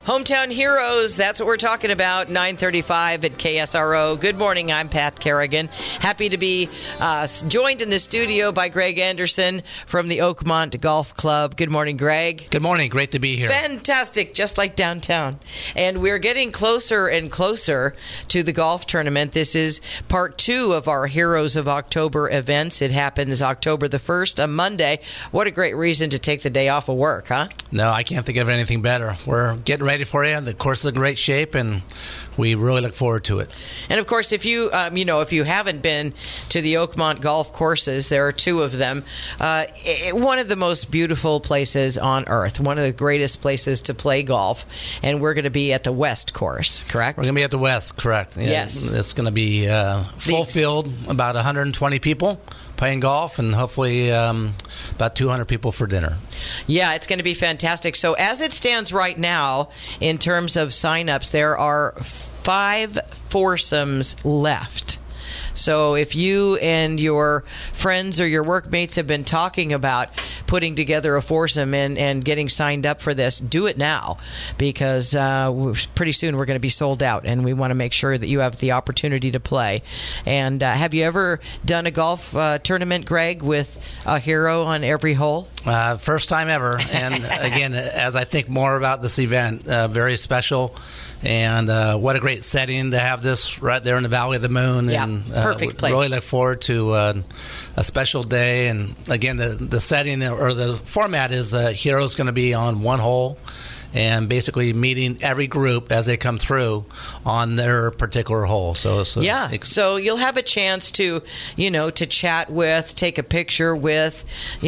Hometown Heroes, that's what we're talking about, 9:35 at KSRO. Good morning, I'm Pat Kerrigan. Happy to be joined in the studio by Greg Anderson from the Oakmont Golf Club. Good morning, Greg. Good morning, great to be here. Fantastic, just like downtown. And we're getting closer and closer to the golf tournament. This is part 2 of our Heroes of October events. It happens October the 1st, a Monday. What a great reason to take the day off of work, huh? No, I can't think of anything better. We're getting ready for you. The course is in great shape, and we really look forward to it. And of course, if you if you haven't been to the Oakmont golf courses, there are 2 of them. One of the most beautiful places on earth, one of the greatest places to play golf, and we're going to be at the West course, correct? We're going to be at the West, correct? Yeah, yes. It's going to be full field, about 120 people playing golf, and hopefully about 200 people for dinner. Yeah, it's going to be fantastic. So as it stands right now, in terms of signups, there are 5 foursomes left. So if you and your friends or your workmates have been talking about putting together a foursome and getting signed up for this, do it now, because pretty soon we're going to be sold out, and we want to make sure that you have the opportunity to play. And have you ever done a golf tournament, Greg, with a hero on every hole? First time ever. And again, as I think more about this event, very special. And what a great setting to have this right there in the Valley of the Moon. Yeah, and, perfect place. Really look forward to a special day. And again, the setting or the format is heroes going to be on one hole, and basically meeting every group as they come through on their particular hole. So you'll have a chance to, to chat with, take a picture with,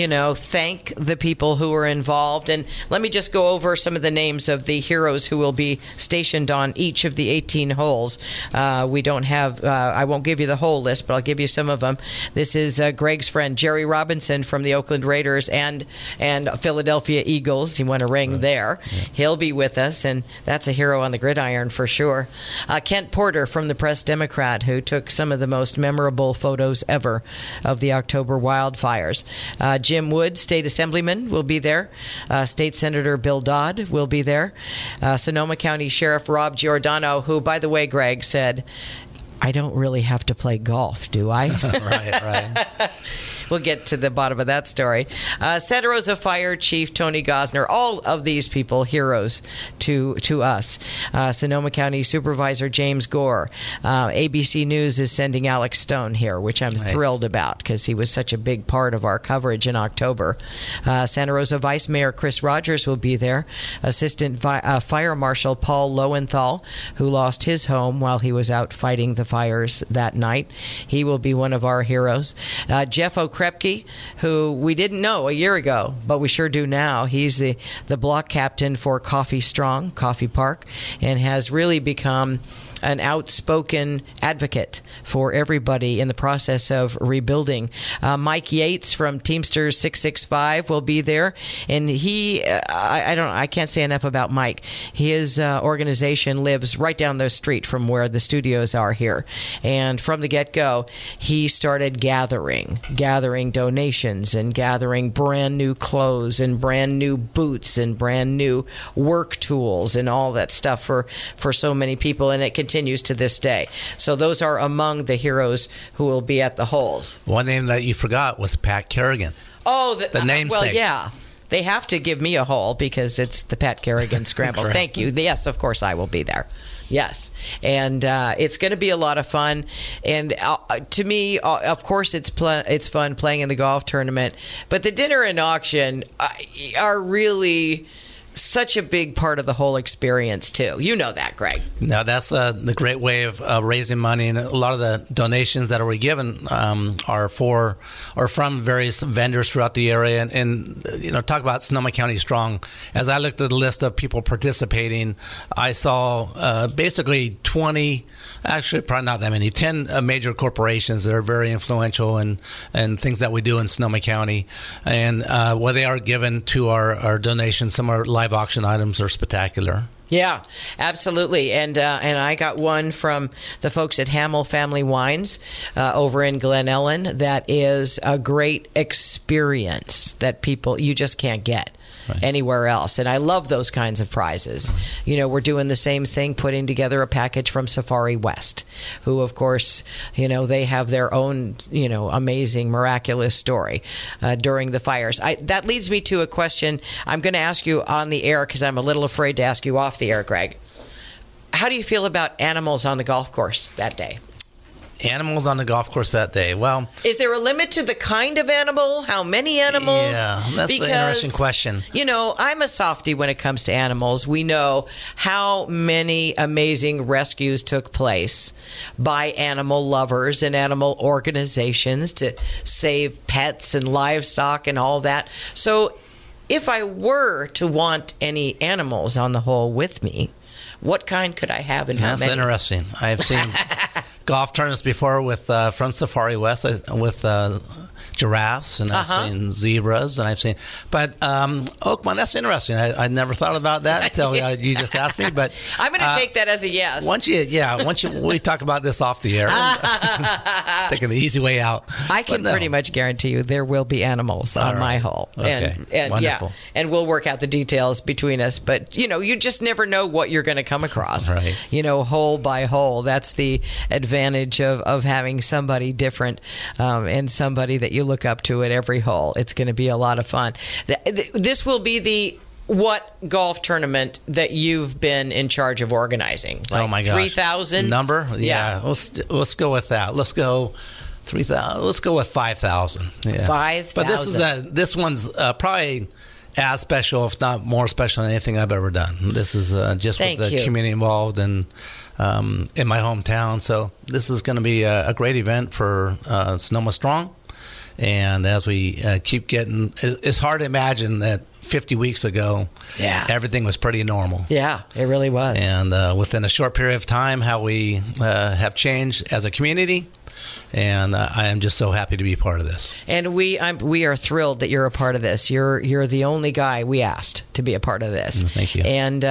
thank the people who are involved. And let me just go over some of the names of the heroes who will be stationed on each of the 18 holes. We don't have, I won't give you the whole list, but I'll give you some of them. This is Greg's friend, Jerry Robinson from the Oakland Raiders and Philadelphia Eagles. He won a ring there. Yeah. He'll be with us, and that's a hero on the gridiron for sure. Kent Porter from the Press Democrat, who took some of the most memorable photos ever of the October wildfires. Jim Wood, State Assemblyman, will be there. State Senator Bill Dodd will be there. Sonoma County Sheriff Rob Giordano, who, by the way, Greg, said, I don't really have to play golf, do I? Right. We'll get to the bottom of that story. Santa Rosa Fire Chief Tony Gosner, all of these people, heroes to us. Sonoma County Supervisor James Gore. ABC News is sending Alex Stone here, which I'm thrilled about because he was such a big part of our coverage in October. Santa Rosa Vice Mayor Chris Rogers will be there. Assistant Fire Marshal Paul Lowenthal, who lost his home while he was out fighting the fires that night. He will be one of our heroes. Jeff Okrepke, who we didn't know a year ago, but we sure do now. He's the block captain for Coffee Strong, Coffee Park, and has really become an outspoken advocate for everybody in the process of rebuilding. Mike Yates from Teamsters 665 will be there, and I can't say enough about Mike. His organization lives right down the street from where the studios are here, and from the get-go, he started gathering donations and gathering brand new clothes and brand new boots and brand new work tools and all that stuff for so many people, and it continues to this day. So those are among the heroes who will be at the holes. One name that you forgot was Pat Kerrigan. Oh, the namesake. Well, yeah. They have to give me a hole because it's the Pat Kerrigan Scramble. Right. Thank you. Yes, of course I will be there. Yes. And it's going to be a lot of fun. And to me, of course, it's fun playing in the golf tournament. But the dinner and auction are really such a big part of the whole experience, too. You know that, Greg. No, that's the great way of raising money. And a lot of the donations that are given are from various vendors throughout the area. And talk about Sonoma County Strong. As I looked at the list of people participating, I saw basically 20, actually probably not that many, 10 major corporations that are very influential and things that we do in Sonoma County. And what they are given to our donations, some are live auction items, are spectacular. Yeah, absolutely. And I got one from the folks at Hamill Family Wines over in Glen Ellen. That is a great experience that you just can't get. anywhere else. And I love those kinds of prizes. You know, we're doing the same thing, putting together a package from Safari West, who, of course, you know, they have their own, you know, amazing, miraculous story during the fires. That leads me to a question I'm going to ask you on the air because I'm a little afraid to ask you off the air, Greg. How do you feel about animals on the golf course that day? Animals on the golf course that day. Well, is there a limit to the kind of animal? How many animals? Yeah, that's an interesting question. You know, I'm a softie when it comes to animals. We know how many amazing rescues took place by animal lovers and animal organizations to save pets and livestock and all that. So if I were to want any animals on the hole with me, what kind could I have and how many? That's interesting. I've seen golf tournaments before with from Safari West with giraffes, and I've seen zebras, and I've seen. But Oakmont, that's interesting. I never thought about that until you just asked me. But I'm going to take that as a yes. Once we talk about this off the air, taking the easy way out. I can pretty much guarantee you there will be animals on my hole. Okay. And wonderful. Yeah, and we'll work out the details between us. But you know, you just never know what you're going to come across. Right. You know, hole by hole. That's the advantage of having somebody different and somebody that you look up to at every hole. It's going to be a lot of fun. This will be the what golf tournament that you've been in charge of organizing? Like oh my gosh, 3,000 number? Yeah, let's go with that. Let's go 3,000. Let's go with 5,000. Yeah. 5,000. But this one's probably as special, if not more special than anything I've ever done. This is just with the community involved and in my hometown. So this is going to be a great event for Sonoma Strong. And as we keep getting, it's hard to imagine that 50 weeks ago, everything was pretty normal. Yeah, it really was. And within a short period of time, how we have changed as a community. And I am just so happy to be part of this. And we are thrilled that you're a part of this. You're the only guy we asked to be a part of this. Thank you. And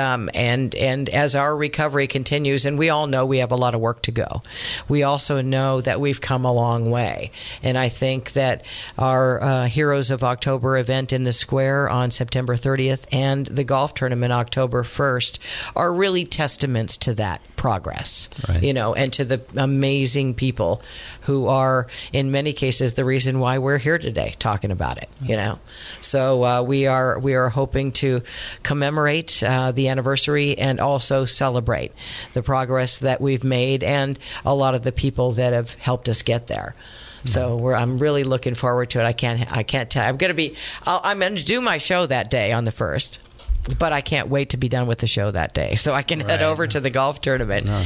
as our recovery continues, and we all know we have a lot of work to go, we also know that we've come a long way. And I think that our Heroes of October event in the Square on September 30th and the golf tournament October 1st are really testaments to that progress, right. You know, and to the amazing people who are, in many cases, the reason why we're here today talking about it, you know. So we are hoping to commemorate the anniversary and also celebrate the progress that we've made and a lot of the people that have helped us get there. So I'm really looking forward to it. I can't tell. I'm going to do my show that day on the 1st. But I can't wait to be done with the show that day, so I can head over to the golf tournament. No.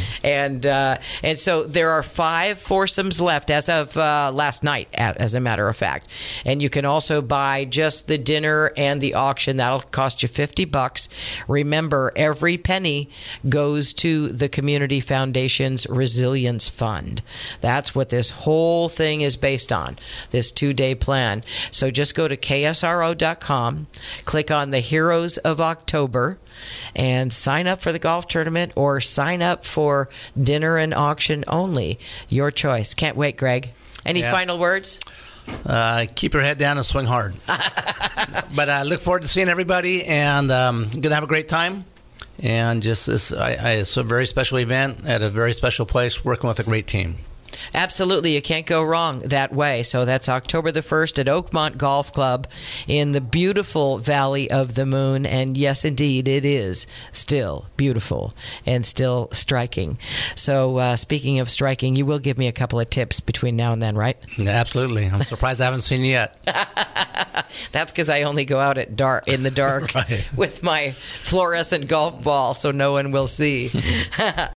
And so there are 5 foursomes left as of last night, as a matter of fact. And you can also buy just the dinner and the auction. That'll cost you $50. Remember, every penny goes to the Community Foundation's Resilience Fund. That's what this whole thing is based on, this 2-day plan. So just go to ksro.com, click on the Heroes of October, and sign up for the golf tournament or sign up for dinner and auction only. Your choice. Can't wait, Greg. Any final words? Keep your head down and swing hard. But I look forward to seeing everybody, and going to have a great time. And it's a very special event at a very special place, working with a great team. Absolutely. You can't go wrong that way. So that's October the 1st at Oakmont Golf Club in the beautiful Valley of the Moon. And yes, indeed, it is still beautiful and still striking. So speaking of striking, you will give me a couple of tips between now and then, right? Yeah, absolutely. I'm surprised I haven't seen you yet. That's because I only go out in the dark right. with my fluorescent golf ball, so no one will see.